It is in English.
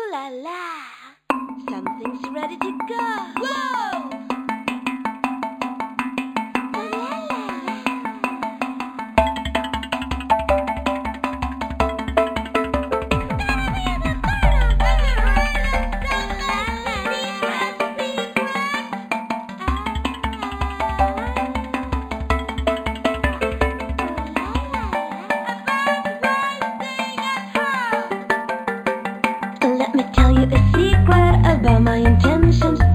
la la, something's ready to go. Whoa! La la Let me tell you a secret about my intentions.